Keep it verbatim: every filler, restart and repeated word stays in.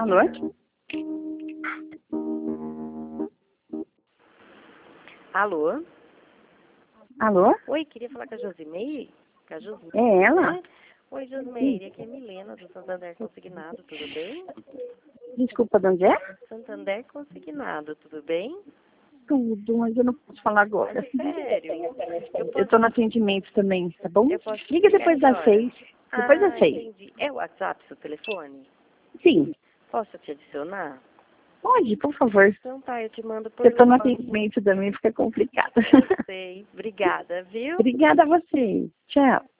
Alô? Alô? Alô? Oi, queria falar com a Josimeire? Com a Josimeire? É ela? Né? Oi, Josimeire, aqui é Milena, do Santander Consignado, tudo bem? Desculpa, de onde é? Santander Consignado, tudo bem? Tudo, mas eu não posso falar agora. Sério? Eu Eu posso, tô no atendimento também, tá bom? eu posso te Liga ligar depois que das hora? seis. Depois das Ah, seis. entendi. É o WhatsApp, seu telefone? Sim. Posso te adicionar? Pode, por favor. Então tá, eu te mando por Eu tô no lá. atendimento também, fica complicado. Eu sei. Obrigada, viu? Obrigada a você. Tchau.